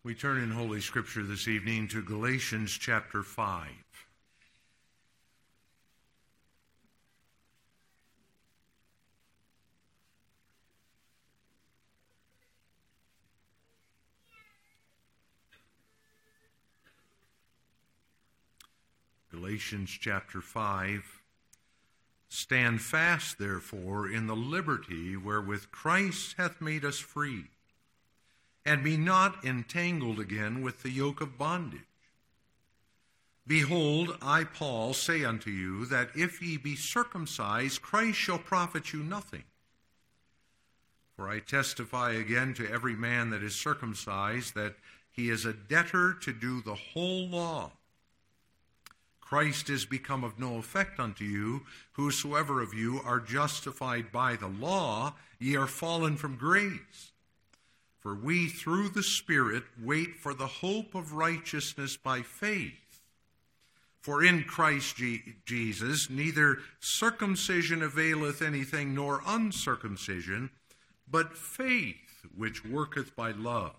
We turn in Holy Scripture this evening to Galatians chapter 5. Galatians chapter 5. Stand fast, therefore, in the liberty wherewith Christ hath made us free, and be not entangled again with the yoke of bondage. Behold, I, Paul, say unto you, that if ye be circumcised, Christ shall profit you nothing. For I testify again to every man that is circumcised, that he is a debtor to do the whole law. Christ is become of no effect unto you. Whosoever of you are justified by the law, ye are fallen from grace. For we through the Spirit wait for the hope of righteousness by faith. For in Christ Jesus neither circumcision availeth anything, nor uncircumcision, but faith which worketh by love.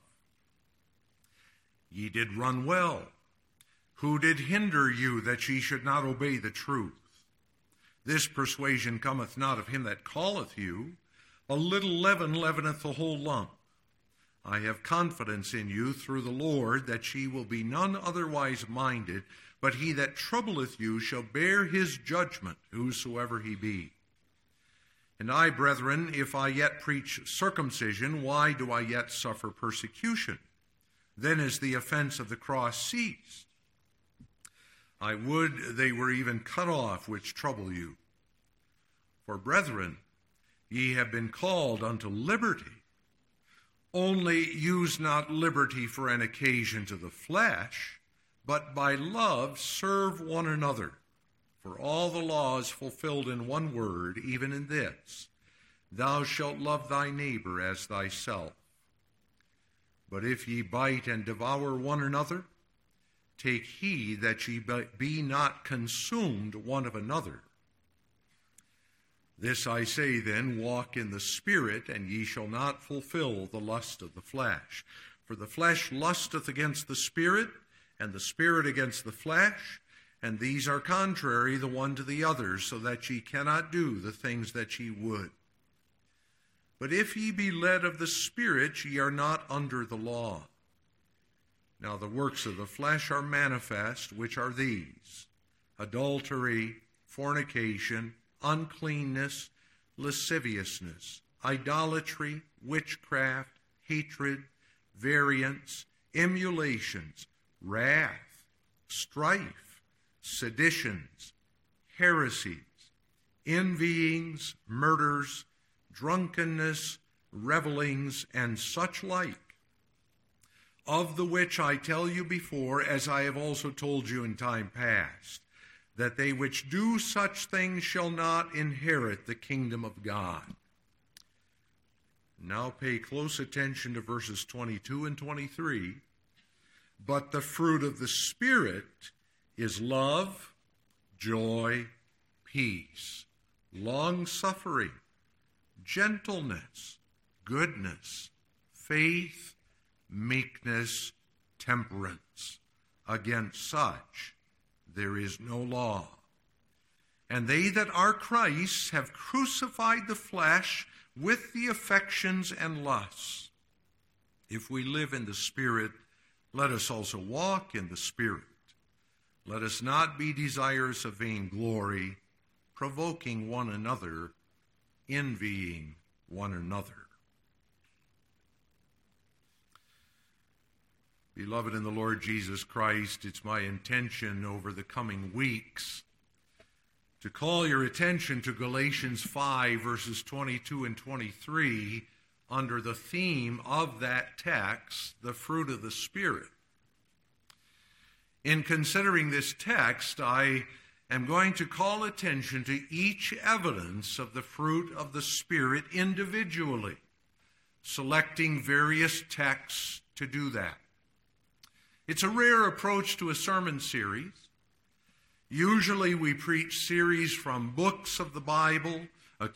Ye did run well. Who did hinder you that ye should not obey the truth? This persuasion cometh not of him that calleth you. A little leaven leaveneth the whole lump. I have confidence in you through the Lord that ye will be none otherwise minded, but he that troubleth you shall bear his judgment, whosoever he be. And I, brethren, if I yet preach circumcision, why do I yet suffer persecution? Then is the offense of the cross ceased. I would they were even cut off which trouble you. For, brethren, ye have been called unto liberty. Only use not liberty for an occasion to the flesh, but by love serve one another. For all the law is fulfilled in one word, even in this: thou shalt love thy neighbor as thyself. But if ye bite and devour one another, take heed that ye be not consumed one of another. This I say then, walk in the Spirit, and ye shall not fulfill the lust of the flesh. For the flesh lusteth against the Spirit, and the Spirit against the flesh, and these are contrary the one to the other, so that ye cannot do the things that ye would. But if ye be led of the Spirit, ye are not under the law. Now the works of the flesh are manifest, which are these: adultery, fornication, uncleanness, lasciviousness, idolatry, witchcraft, hatred, variance, emulations, wrath, strife, seditions, heresies, envyings, murders, drunkenness, revellings, and such like, of the which I tell you before, as I have also told you in time past, that they which do such things shall not inherit the kingdom of God. Now pay close attention to verses 22 and 23. But the fruit of the Spirit is love, joy, peace, long-suffering, gentleness, goodness, faith, meekness, temperance. Against such there is no law. And they that are Christ's have crucified the flesh with the affections and lusts. If we live in the Spirit, let us also walk in the Spirit. Let us not be desirous of vainglory, provoking one another, envying one another. Beloved in the Lord Jesus Christ, it's my intention over the coming weeks to call your attention to Galatians 5, verses 22 and 23, under the theme of that text, the fruit of the Spirit. In considering this text, I am going to call attention to each evidence of the fruit of the Spirit individually, selecting various texts to do that. It's a rare approach to a sermon series. Usually we preach series from books of the Bible,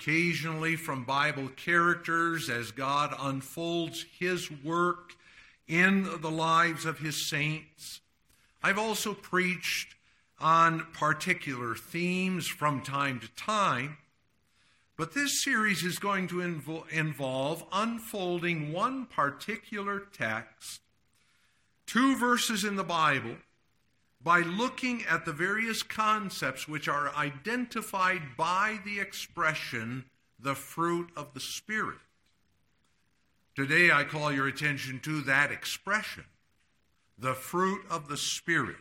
occasionally from Bible characters as God unfolds His work in the lives of his saints. I've also preached on particular themes from time to time, but this series is going to involve unfolding one particular text, 2 verses in the Bible, by looking at the various concepts which are identified by the expression, the fruit of the Spirit. Today I call your attention to that expression, the fruit of the Spirit.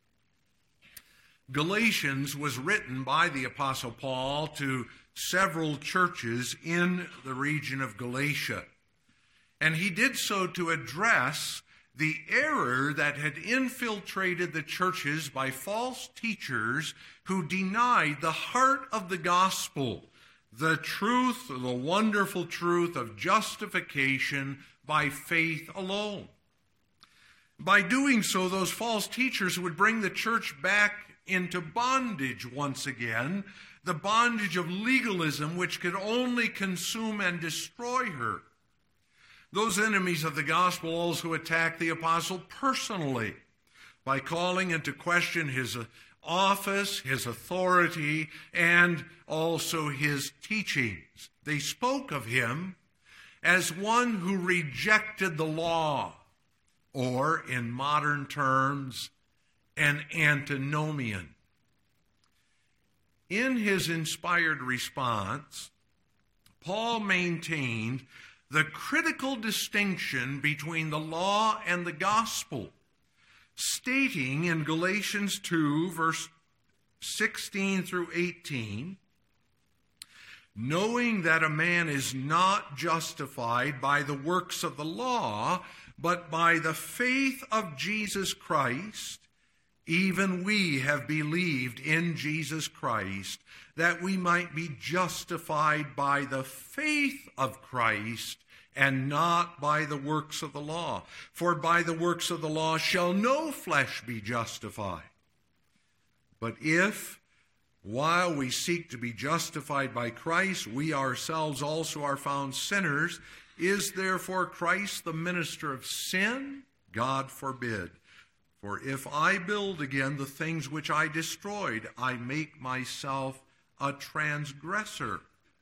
Galatians was written by the Apostle Paul to several churches in the region of Galatia, and he did so to address the error that had infiltrated the churches by false teachers who denied the heart of the gospel, the truth, the wonderful truth of justification by faith alone. By doing so, those false teachers would bring the church back into bondage once again, the bondage of legalism which could only consume and destroy her. Those enemies of the gospel also attacked the apostle personally by calling into question his office, his authority, and also his teachings. They spoke of him as one who rejected the law, or in modern terms, an antinomian. In his inspired response, Paul maintained the critical distinction between the law and the gospel, stating in Galatians 2, verse 16 through 18, knowing that a man is not justified by the works of the law, but by the faith of Jesus Christ, even we have believed in Jesus Christ, that we might be justified by the faith of Christ and not by the works of the law. For by the works of the law shall no flesh be justified. But if, while we seek to be justified by Christ, we ourselves also are found sinners, is therefore Christ the minister of sin? God forbid. For if I build again the things which I destroyed, I make myself a transgressor.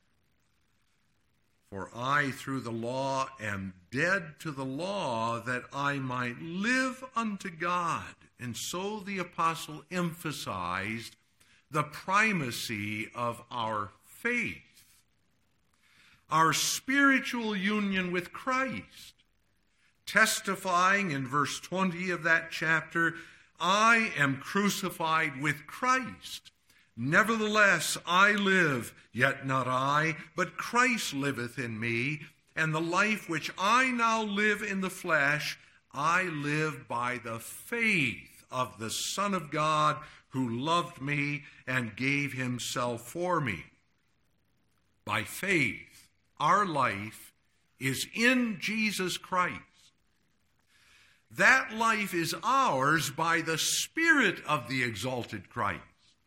For I, through the law, am dead to the law, that I might live unto God. And so the apostle emphasized the primacy of our faith, our spiritual union with Christ, testifying in verse 20 of that chapter, I am crucified with Christ. Nevertheless, I live, yet not I, but Christ liveth in me, and the life which I now live in the flesh, I live by the faith of the Son of God, who loved me and gave himself for me. By faith, our life is in Jesus Christ. That life is ours by the Spirit of the exalted Christ.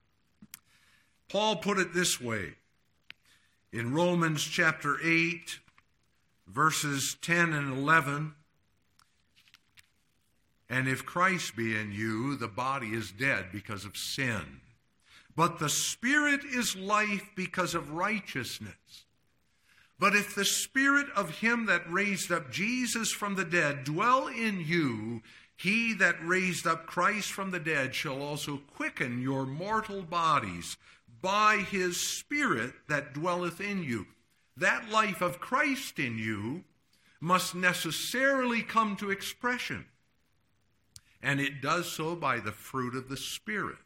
Paul put it this way in Romans chapter 8, verses 10 and 11. And if Christ be in you, the body is dead because of sin, but the Spirit is life because of righteousness. But if the Spirit of him that raised up Jesus from the dead dwell in you, he that raised up Christ from the dead shall also quicken your mortal bodies by his Spirit that dwelleth in you. That life of Christ in you must necessarily come to expression, and it does so by the fruit of the Spirit.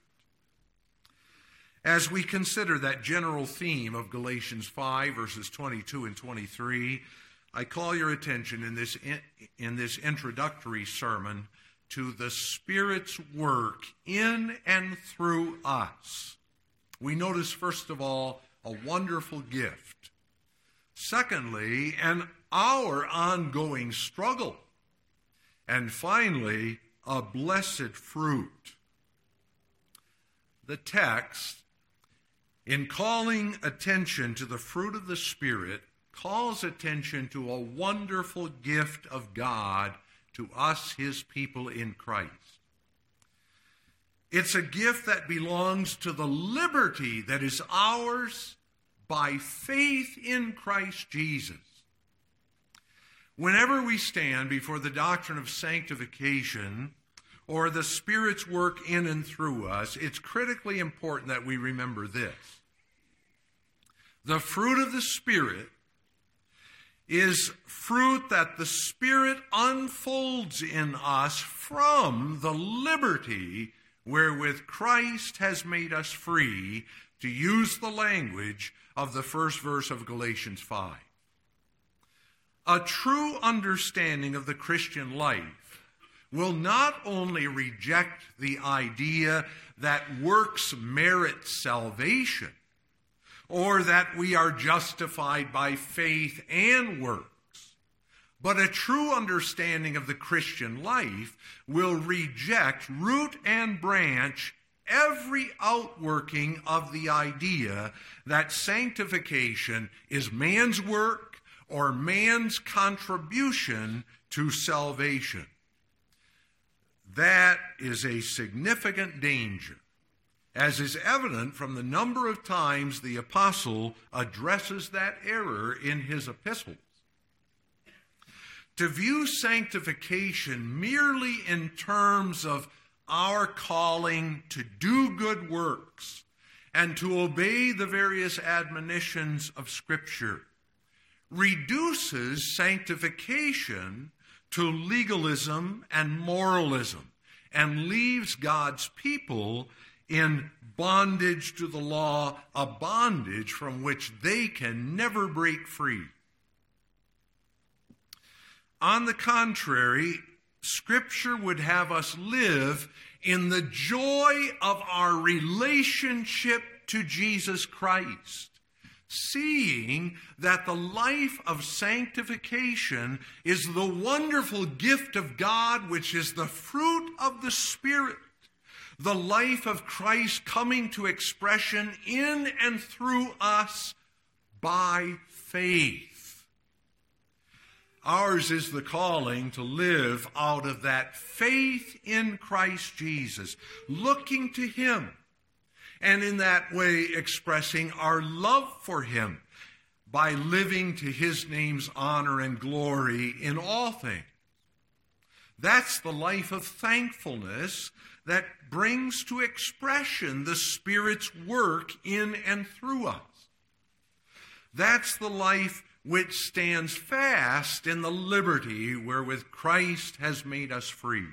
As we consider that general theme of Galatians 5, verses 22 and 23, I call your attention in this introductory sermon to the Spirit's work in and through us. We notice, first of all, a wonderful gift. Secondly, our ongoing struggle. And finally, a blessed fruit. The text, in calling attention to the fruit of the Spirit, calls attention to a wonderful gift of God to us, his people in Christ. It's a gift that belongs to the liberty that is ours by faith in Christ Jesus. Whenever we stand before the doctrine of sanctification or the Spirit's work in and through us, it's critically important that we remember this. The fruit of the Spirit is fruit that the Spirit unfolds in us from the liberty wherewith Christ has made us free, to use the language of the first verse of Galatians 5. A true understanding of the Christian life will not only reject the idea that works merit salvation, or that we are justified by faith and works, but a true understanding of the Christian life will reject root and branch every outworking of the idea that sanctification is man's work or man's contribution to salvation. That is a significant danger, as is evident from the number of times the apostle addresses that error in his epistles. To view sanctification merely in terms of our calling to do good works and to obey the various admonitions of Scripture reduces sanctification to legalism and moralism and leaves God's people in bondage to the law, a bondage from which they can never break free. On the contrary, Scripture would have us live in the joy of our relationship to Jesus Christ, seeing that the life of sanctification is the wonderful gift of God, which is the fruit of the Spirit, the life of Christ coming to expression in and through us by faith. Ours is the calling to live out of that faith in Christ Jesus, looking to him, and in that way expressing our love for him by living to his name's honor and glory in all things. That's the life of thankfulness that brings to expression the Spirit's work in and through us. That's the life which stands fast in the liberty wherewith Christ has made us free.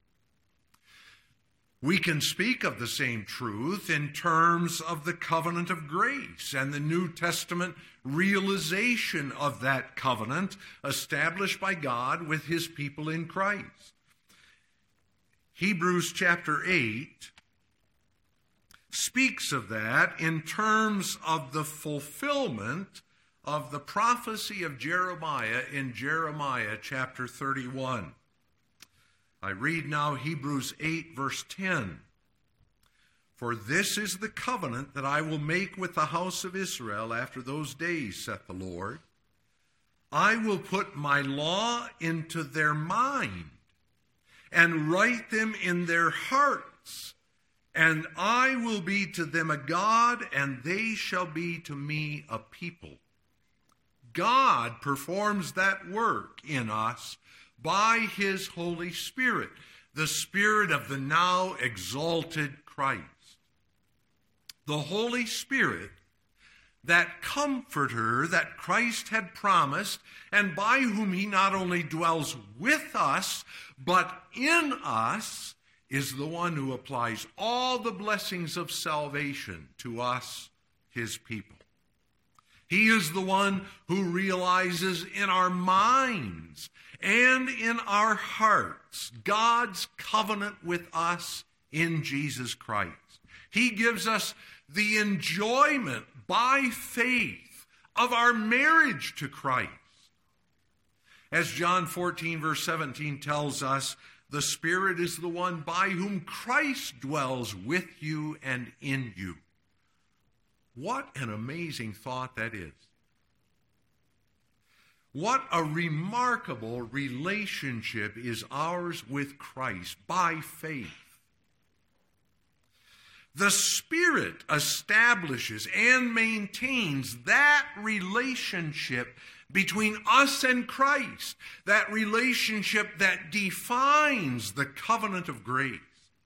We can speak of the same truth in terms of the covenant of grace and the New Testament realization of that covenant established by God with his people in Christ. Hebrews chapter 8 speaks of that in terms of the fulfillment of the prophecy of Jeremiah in Jeremiah chapter 31. I read now Hebrews 8 verse 10. For this is the covenant that I will make with the house of Israel after those days, saith the Lord. I will put my law into their mind and write them in their hearts, and I will be to them a God, and they shall be to me a people. God performs that work in us by his Holy Spirit, the Spirit of the now exalted Christ. The Holy Spirit, that comforter that Christ had promised, and by whom he not only dwells with us, but in us, is the one who applies all the blessings of salvation to us, his people. He is the one who realizes in our minds and in our hearts God's covenant with us in Jesus Christ. He gives us the enjoyment by faith of our marriage to Christ. As John 14 verse 17 tells us, the Spirit is the one by whom Christ dwells with you and in you. What an amazing thought that is. What a remarkable relationship is ours with Christ by faith. The Spirit establishes and maintains that relationship between us and Christ, that relationship that defines the covenant of grace.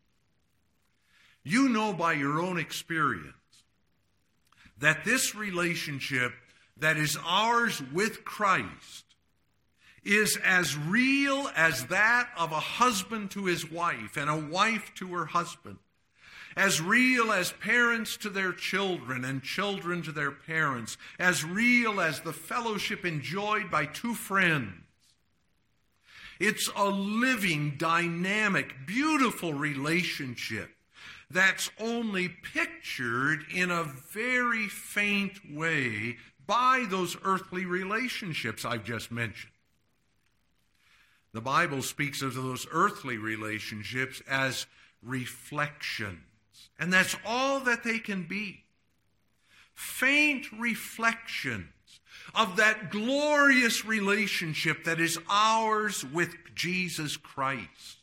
You know by your own experience that this relationship that is ours with Christ is as real as that of a husband to his wife and a wife to her husband, as real as parents to their children and children to their parents, as real as the fellowship enjoyed by two friends. It's a living, dynamic, beautiful relationship that's only pictured in a very faint way by those earthly relationships I've just mentioned. The Bible speaks of those earthly relationships as reflections, and that's all that they can be. Faint reflections of that glorious relationship that is ours with Jesus Christ.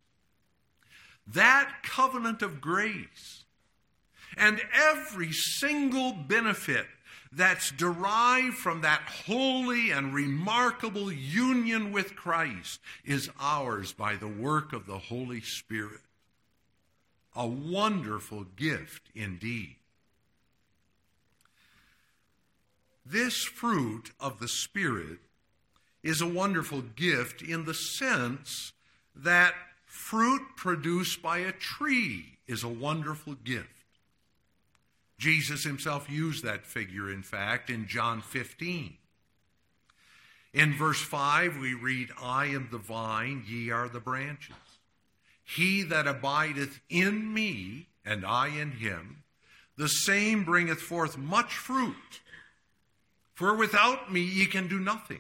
That covenant of grace and every single benefit that's derived from that holy and remarkable union with Christ is ours by the work of the Holy Spirit. A wonderful gift indeed. This fruit of the Spirit is a wonderful gift in the sense that fruit produced by a tree is a wonderful gift. Jesus himself used that figure, in fact, in John 15. In verse 5, we read, I am the vine, ye are the branches. He that abideth in me, and I in him, the same bringeth forth much fruit. For without me ye can do nothing.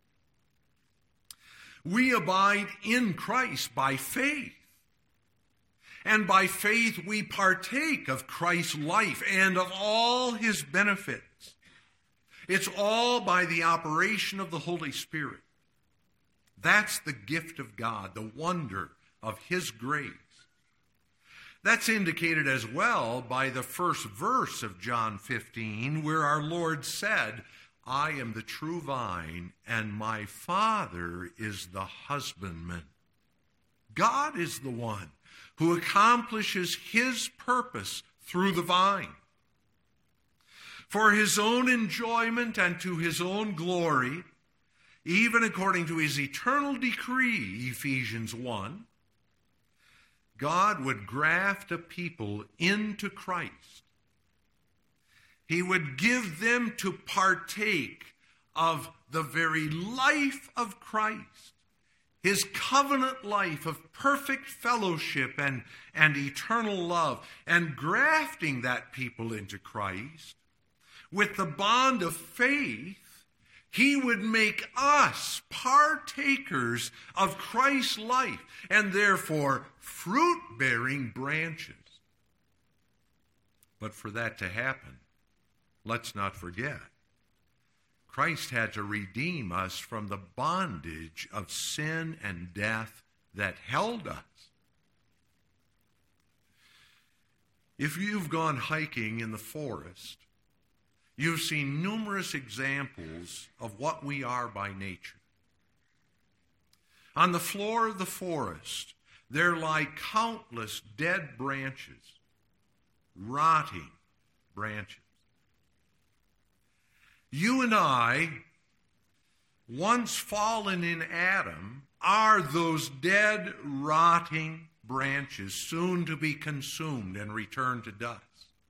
We abide in Christ by faith. And by faith we partake of Christ's life and of all his benefits. It's all by the operation of the Holy Spirit. That's the gift of God, the wonder of his grace. That's indicated as well by the first verse of John 15, where our Lord said, I am the true vine, and my Father is the husbandman. God is the one who accomplishes his purpose through the vine. For his own enjoyment and to his own glory, even according to his eternal decree, Ephesians 1, God would graft a people into Christ. He would give them to partake of the very life of Christ. His covenant life of perfect fellowship and eternal love, and grafting that people into Christ, with the bond of faith, he would make us partakers of Christ's life, and therefore fruit-bearing branches. But for that to happen, let's not forget, Christ had to redeem us from the bondage of sin and death that held us. If you've gone hiking in the forest, you've seen numerous examples of what we are by nature. On the floor of the forest, there lie countless dead branches, rotting branches. You and I, once fallen in Adam, are those dead, rotting branches, soon to be consumed and returned to dust.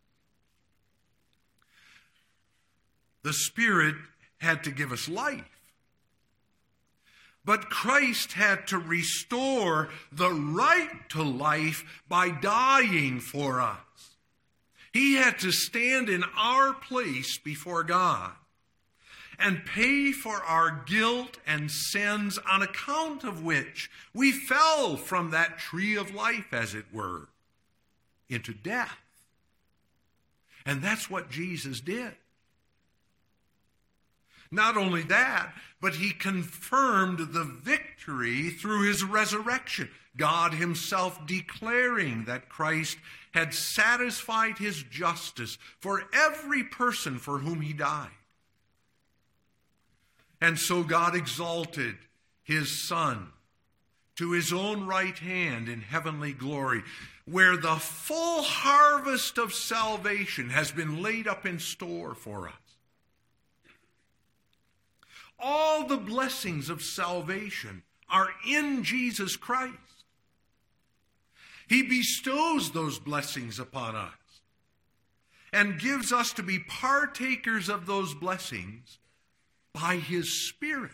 The Spirit had to give us life. But Christ had to restore the right to life by dying for us. He had to stand in our place before God and pay for our guilt and sins, on account of which we fell from that tree of life, as it were, into death. And that's what Jesus did. Not only that, but he confirmed the victory through his resurrection. God himself declaring that Christ had satisfied his justice for every person for whom he died. And so God exalted his Son to his own right hand in heavenly glory, where the full harvest of salvation has been laid up in store for us. All the blessings of salvation are in Jesus Christ. He bestows those blessings upon us and gives us to be partakers of those blessings by his Spirit.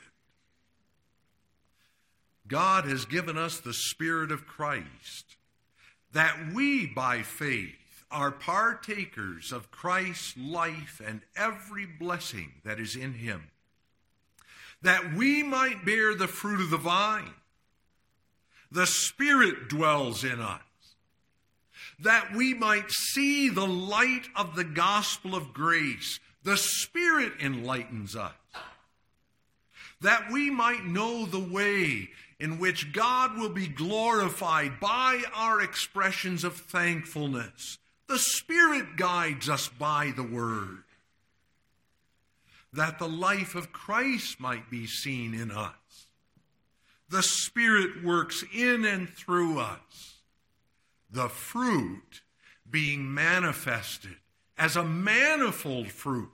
God has given us the Spirit of Christ, that we, by faith, are partakers of Christ's life and every blessing that is in him, that we might bear the fruit of the vine. The Spirit dwells in us, that we might see the light of the gospel of grace. The Spirit enlightens us, that we might know the way in which God will be glorified by our expressions of thankfulness. The Spirit guides us by the Word, that the life of Christ might be seen in us. The Spirit works in and through us, the fruit being manifested as a manifold fruit.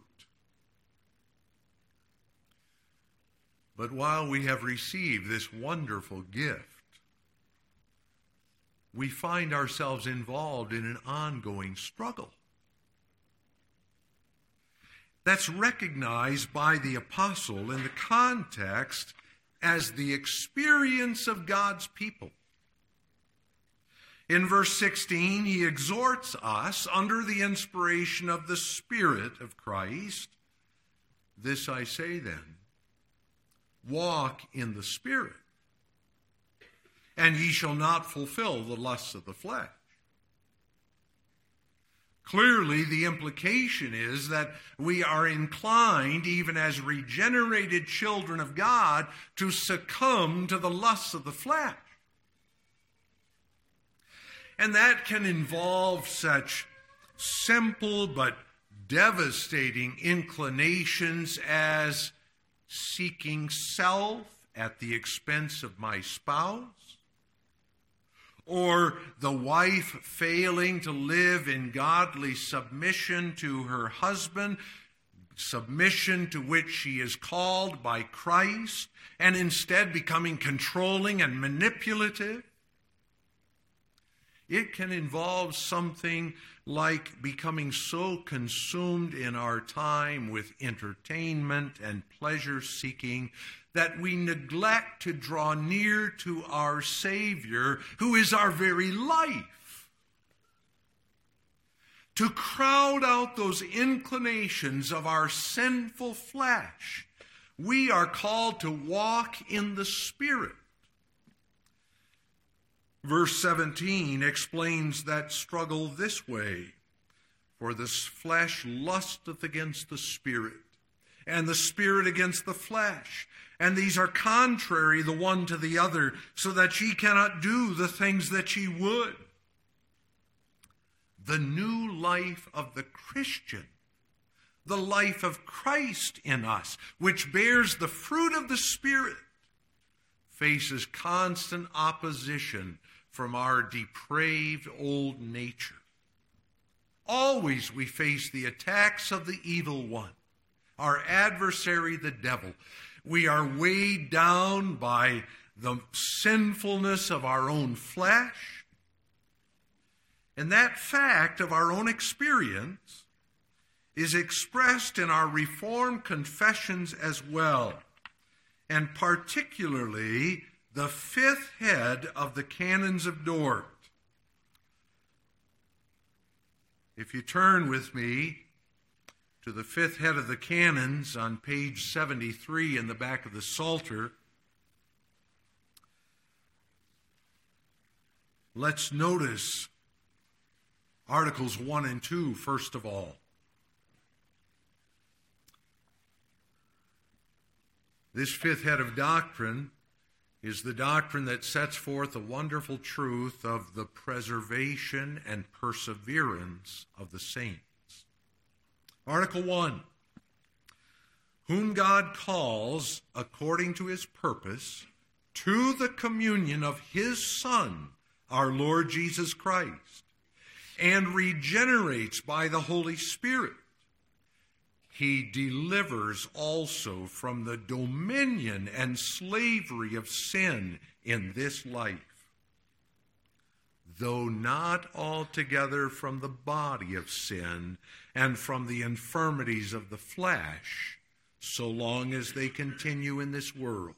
But while we have received this wonderful gift, we find ourselves involved in an ongoing struggle. That's recognized by the apostle in the context as the experience of God's people. In verse 16, he exhorts us under the inspiration of the Spirit of Christ. This I say then, walk in the Spirit, and ye shall not fulfill the lusts of the flesh. Clearly, the implication is that we are inclined, even as regenerated children of God, to succumb to the lusts of the flesh. And that can involve such simple but devastating inclinations as seeking self at the expense of my spouse, or the wife failing to live in godly submission to her husband, submission to which she is called by Christ, and instead becoming controlling and manipulative. It can involve something like becoming so consumed in our time with entertainment and pleasure seeking that we neglect to draw near to our Savior, who is our very life. To crowd out those inclinations of our sinful flesh, we are called to walk in the Spirit. Verse 17 explains that struggle this way: for the flesh lusteth against the Spirit, and the Spirit against the flesh. And these are contrary the one to the other, so that ye cannot do the things that ye would. The new life of the Christian, the life of Christ in us, which bears the fruit of the Spirit, faces constant opposition from our depraved old nature. Always we face the attacks of the evil one, our adversary, the devil. We are weighed down by the sinfulness of our own flesh. And that fact of our own experience is expressed in our Reformed confessions as well, and particularly the fifth head of the Canons of Dort. If you turn with me to the fifth head of the Canons on page 73 in the back of the Psalter, let's notice Articles 1 and 2 first of all. This fifth head of doctrine is the doctrine that sets forth the wonderful truth of the preservation and perseverance of the saints. Article 1. Whom God calls, according to his purpose, to the communion of his Son, our Lord Jesus Christ, and regenerates by the Holy Spirit. He delivers also from the dominion and slavery of sin in this life, though not altogether from the body of sin and from the infirmities of the flesh, so long as they continue in this world.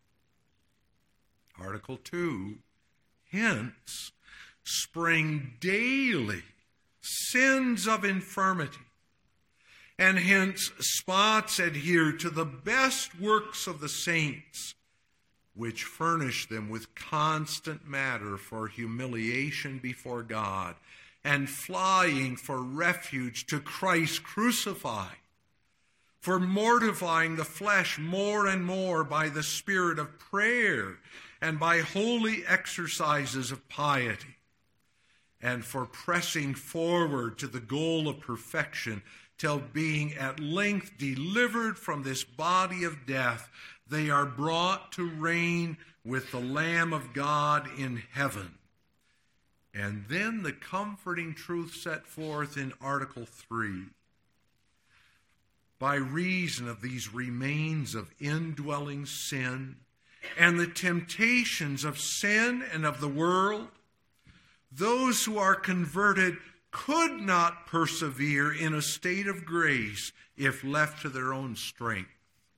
Article 2, hence spring daily sins of infirmity, and hence spots adhere to the best works of the saints, which furnish them with constant matter for humiliation before God, and flying for refuge to Christ crucified, for mortifying the flesh more and more by the spirit of prayer and by holy exercises of piety, and for pressing forward to the goal of perfection, till being at length delivered from this body of death, they are brought to reign with the Lamb of God in heaven. And then the comforting truth set forth in Article 3. By reason of these remains of indwelling sin and the temptations of sin and of the world, those who are converted could not persevere in a state of grace if left to their own strength.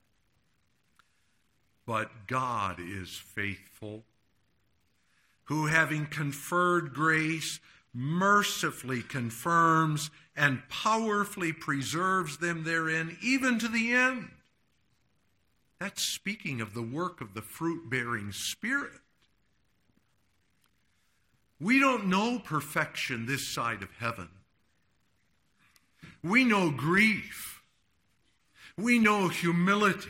But God is faithful, who, having conferred grace, mercifully confirms and powerfully preserves them therein, even to the end. That's speaking of the work of the fruit-bearing Spirit. We don't know perfection this side of heaven. We know grief. We know humility.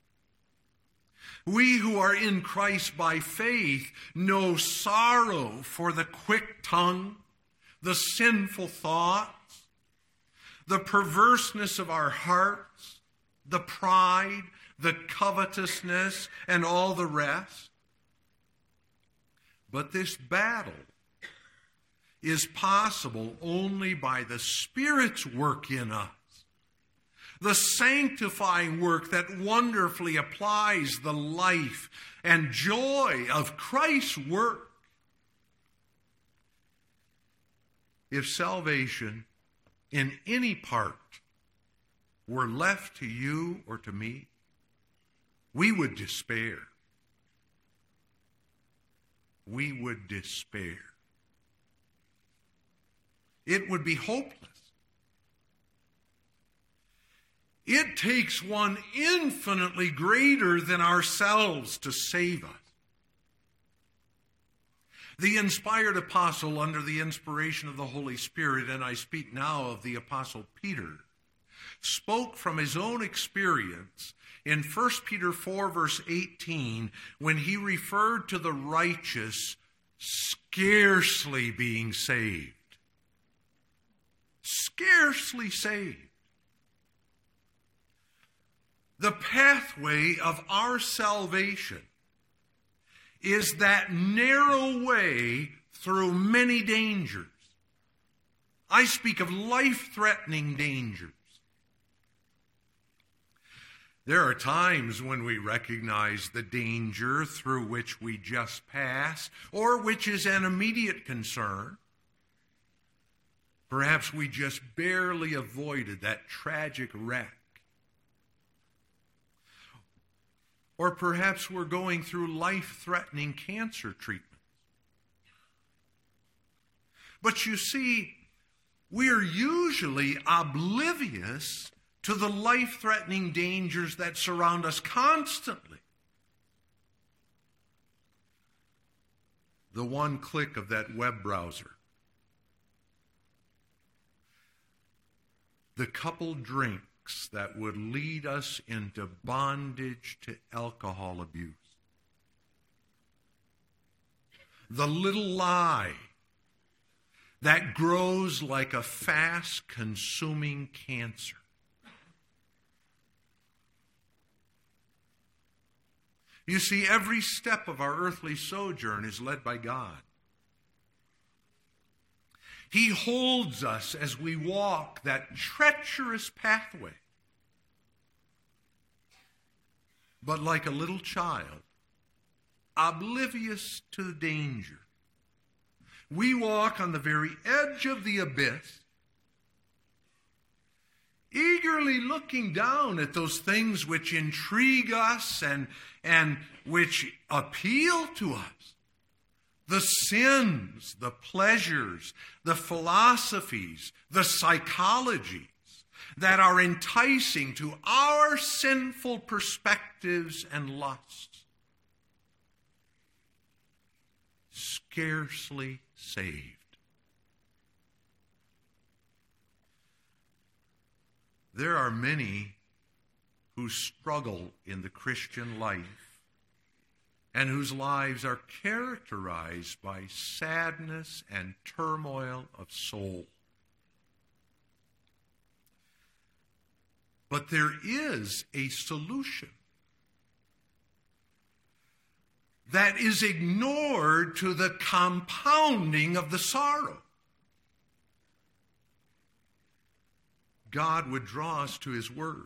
We who are in Christ by faith know sorrow for the quick tongue, the sinful thoughts, the perverseness of our hearts, the pride, the covetousness, and all the rest. But this battle is possible only by the Spirit's work in us, the sanctifying work that wonderfully applies the life and joy of Christ's work. If salvation in any part were left to you or to me, we would despair. We would despair. It would be hopeless. It takes one infinitely greater than ourselves to save us. The inspired apostle, under the inspiration of the Holy Spirit, and I speak now of the apostle Peter, spoke from his own experience in 1 Peter 4, verse 18, when he referred to the righteous scarcely being saved. Scarcely saved. The pathway of our salvation is that narrow way through many dangers. I speak of life-threatening dangers. There are times when we recognize the danger through which we just passed, or which is an immediate concern. Perhaps we just barely avoided that tragic wreck. Or perhaps we're going through life-threatening cancer treatment. But you see, we're usually oblivious to the life-threatening dangers that surround us constantly. The one click of that web browser. The coupled drink acts that would lead us into bondage to alcohol abuse. The little lie that grows like a fast-consuming cancer. You see, every step of our earthly sojourn is led by God. He holds us as we walk that treacherous pathway. But like a little child, oblivious to the danger, we walk on the very edge of the abyss, eagerly looking down at those things which intrigue us and which appeal to us. The sins, the pleasures, the philosophies, the psychologies that are enticing to our sinful perspectives and lusts. Scarcely saved. There are many who struggle in the Christian life and whose lives are characterized by sadness and turmoil of soul. But there is a solution that is ignored to the compounding of the sorrow. God would draw us to His Word.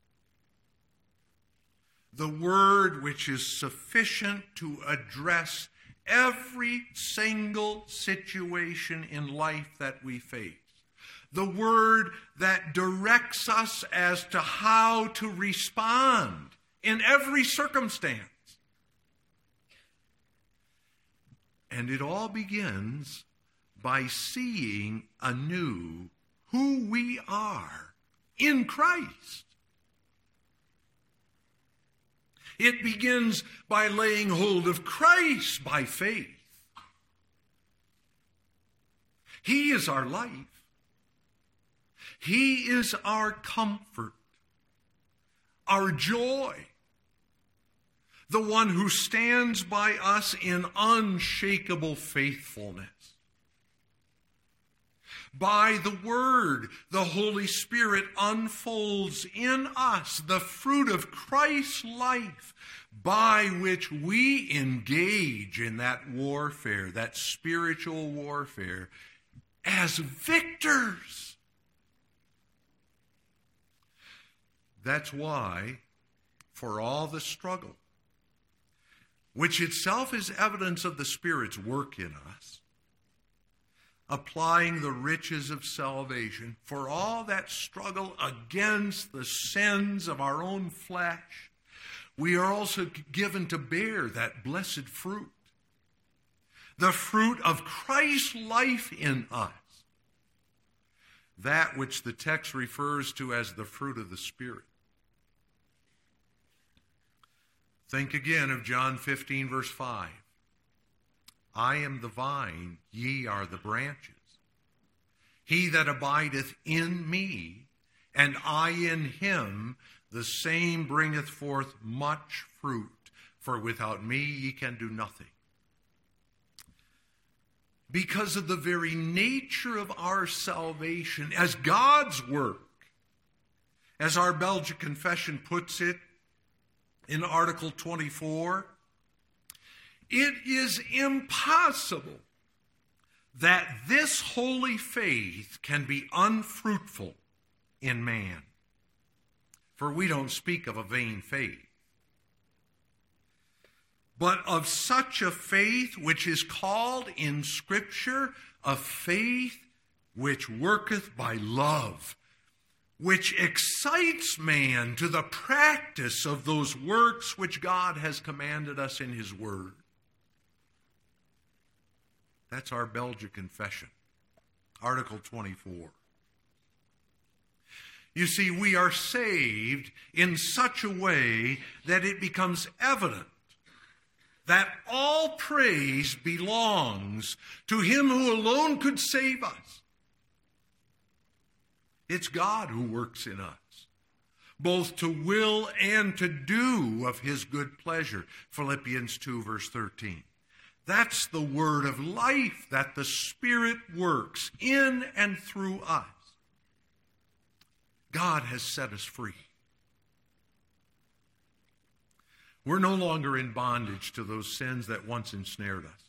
The Word which is sufficient to address every single situation in life that we face. The Word that directs us as to how to respond in every circumstance. And it all begins by seeing anew who we are in Christ. It begins by laying hold of Christ by faith. He is our life. He is our comfort, our joy, the one who stands by us in unshakable faithfulness. By the Word, the Holy Spirit unfolds in us the fruit of Christ's life by which we engage in that warfare, that spiritual warfare, as victors. That's why, for all the struggle, which itself is evidence of the Spirit's work in us, applying the riches of salvation, for all that struggle against the sins of our own flesh, we are also given to bear that blessed fruit, the fruit of Christ's life in us, that which the text refers to as the fruit of the Spirit. Think again of John 15, verse 5. I am the vine, ye are the branches. He that abideth in me, and I in him, the same bringeth forth much fruit. For without me ye can do nothing. Because of the very nature of our salvation, as God's work, as our Belgian Confession puts it in Article 24, it is impossible that this holy faith can be unfruitful in man. For we don't speak of a vain faith, but of such a faith which is called in Scripture a faith which worketh by love, which excites man to the practice of those works which God has commanded us in His Word. That's our Belgian Confession, Article 24. You see, we are saved in such a way that it becomes evident that all praise belongs to Him who alone could save us. It's God who works in us, both to will and to do of his good pleasure. Philippians 2, verse 13. That's the word of life that the Spirit works in and through us. God has set us free. We're no longer in bondage to those sins that once ensnared us.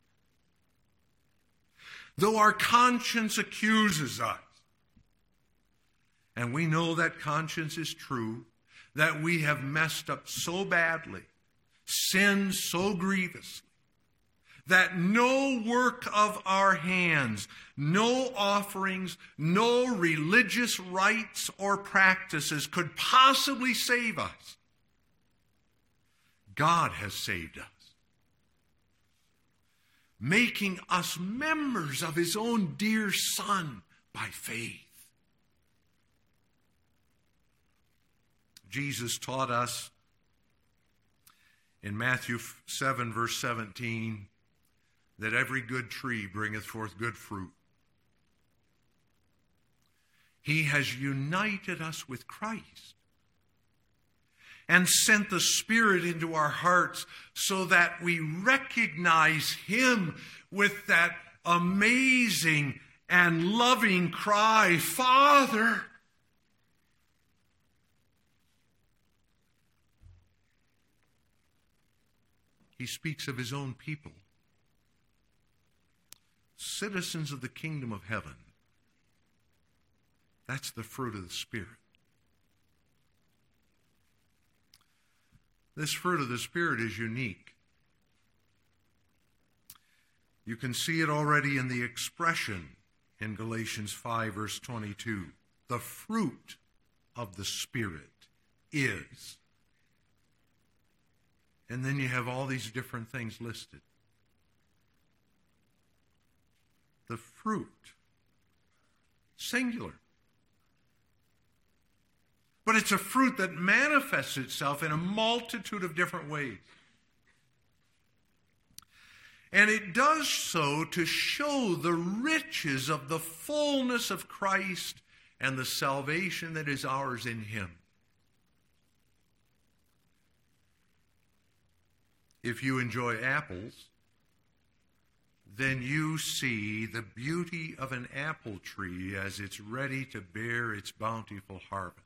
Though our conscience accuses us, and we know that conscience is true, that we have messed up so badly, sinned so grievously, that no work of our hands, no offerings, no religious rites or practices could possibly save us. God has saved us, making us members of his own dear Son by faith. Jesus taught us in Matthew 7, verse 17, that every good tree bringeth forth good fruit. He has united us with Christ and sent the Spirit into our hearts so that we recognize him with that amazing and loving cry, Father. He speaks of his own people, citizens of the kingdom of heaven. That's the fruit of the Spirit. This fruit of the Spirit is unique. You can see it already in the expression in Galatians 5, verse 22. The fruit of the Spirit is. And then you have all these different things listed. The fruit, singular. But it's a fruit that manifests itself in a multitude of different ways. And it does so to show the riches of the fullness of Christ and the salvation that is ours in him. If you enjoy apples, then you see the beauty of an apple tree as it's ready to bear its bountiful harvest.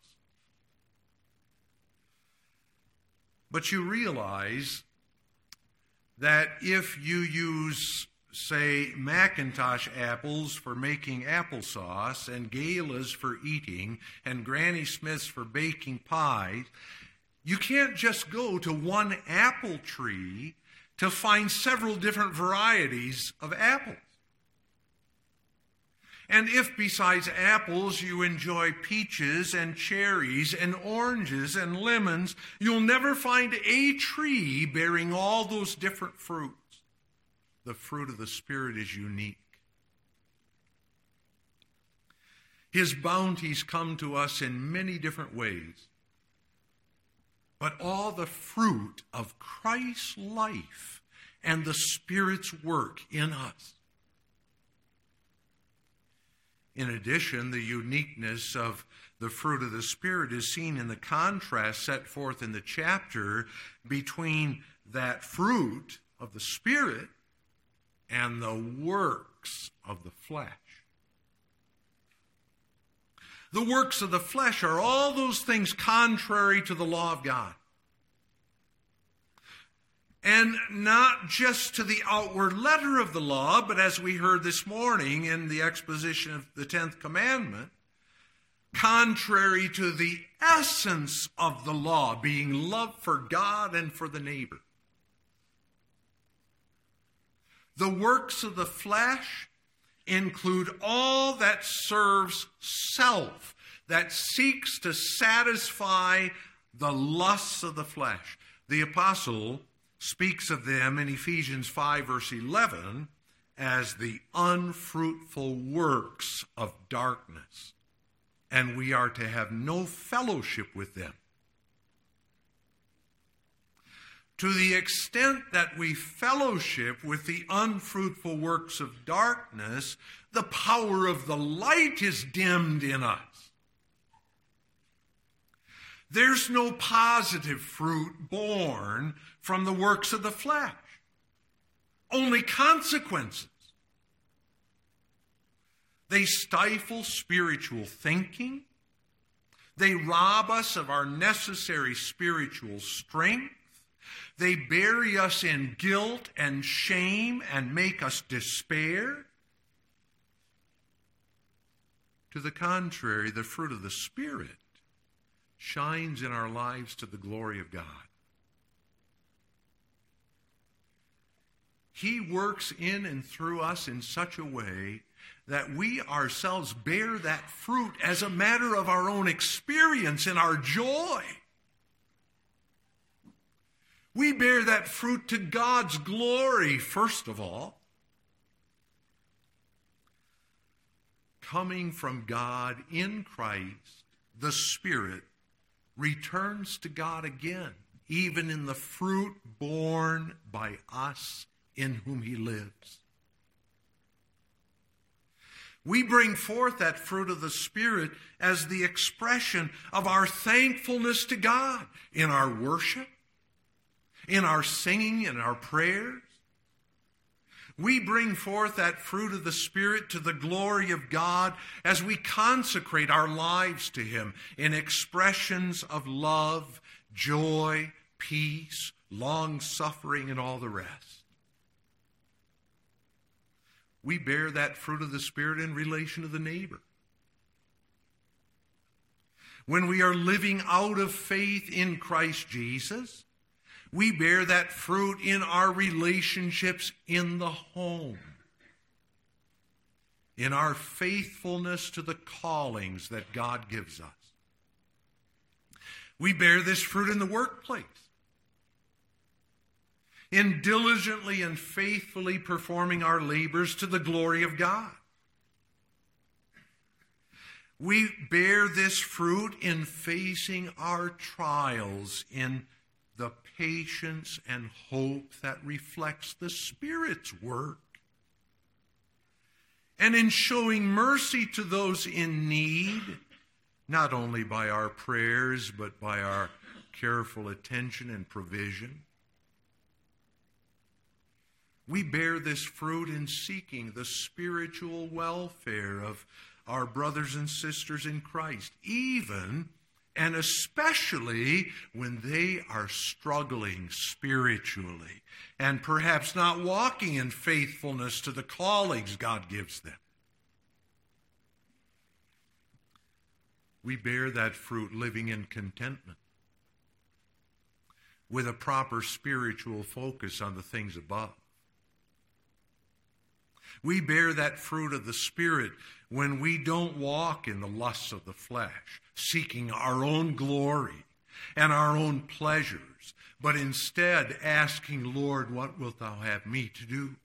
But you realize that if you use, say, McIntosh apples for making applesauce, and Galas for eating, and Granny Smiths for baking pies, you can't just go to one apple tree to find several different varieties of apples. And if besides apples you enjoy peaches and cherries and oranges and lemons, you'll never find a tree bearing all those different fruits. The fruit of the Spirit is unique. His bounties come to us in many different ways. But all the fruit of Christ's life and the Spirit's work in us. In addition, the uniqueness of the fruit of the Spirit is seen in the contrast set forth in the chapter between that fruit of the Spirit and the works of the flesh. The works of the flesh are all those things contrary to the law of God. And not just to the outward letter of the law, but as we heard this morning in the exposition of the 10th commandment, contrary to the essence of the law, being love for God and for the neighbor. The works of the flesh include all that serves self, that seeks to satisfy the lusts of the flesh. The apostle speaks of them in Ephesians 5, verse 11, as the unfruitful works of darkness. And we are to have no fellowship with them. To the extent that we fellowship with the unfruitful works of darkness, the power of the light is dimmed in us. There's no positive fruit born from the works of the flesh. Only consequences. They stifle spiritual thinking. They rob us of our necessary spiritual strength. They bury us in guilt and shame and make us despair. To the contrary, the fruit of the Spirit shines in our lives to the glory of God. He works in and through us in such a way that we ourselves bear that fruit as a matter of our own experience and our joy. We bear that fruit to God's glory, first of all. Coming from God in Christ, the Spirit returns to God again, even in the fruit borne by us in whom He lives. We bring forth that fruit of the Spirit as the expression of our thankfulness to God in our worship, in our singing, in our prayers. We bring forth that fruit of the Spirit to the glory of God as we consecrate our lives to Him in expressions of love, joy, peace, long-suffering, and all the rest. We bear that fruit of the Spirit in relation to the neighbor. When we are living out of faith in Christ Jesus, we bear that fruit in our relationships in the home, in our faithfulness to the callings that God gives us. We bear this fruit in the workplace, in diligently and faithfully performing our labors to the glory of God. We bear this fruit in facing our trials in the patience and hope that reflects the Spirit's work, and in showing mercy to those in need, not only by our prayers, but by our careful attention and provision. We bear this fruit in seeking the spiritual welfare of our brothers and sisters in Christ, even and especially when they are struggling spiritually and perhaps not walking in faithfulness to the callings God gives them. We bear that fruit living in contentment with a proper spiritual focus on the things above. We bear that fruit of the Spirit when we don't walk in the lusts of the flesh, seeking our own glory and our own pleasures, but instead asking, Lord, what wilt thou have me to do?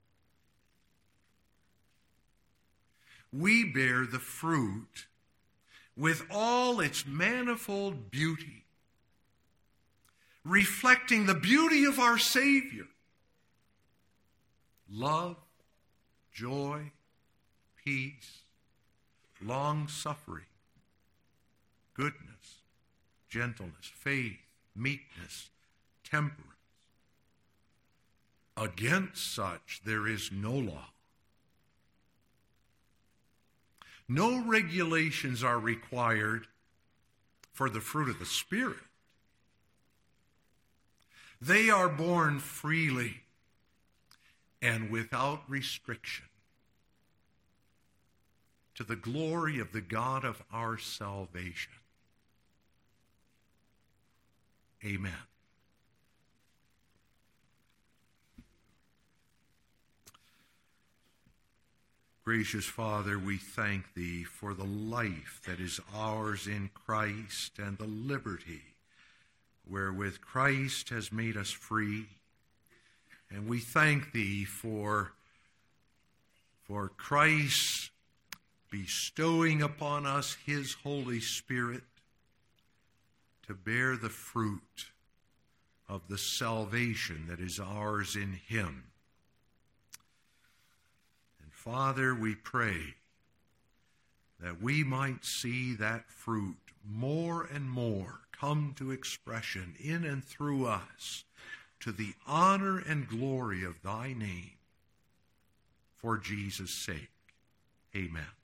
We bear the fruit with all its manifold beauty, reflecting the beauty of our Savior. Love, joy, peace, long-suffering, goodness, gentleness, faith, meekness, temperance. Against such there is no law. No regulations are required for the fruit of the Spirit. They are born freely and without restriction, to the glory of the God of our salvation. Amen. Gracious Father, we thank Thee for the life that is ours in Christ and the liberty wherewith Christ has made us free. And we thank Thee for Christ bestowing upon us His Holy Spirit to bear the fruit of the salvation that is ours in Him. And Father, we pray that we might see that fruit more and more come to expression in and through us to the honor and glory of thy name. For Jesus' sake, amen.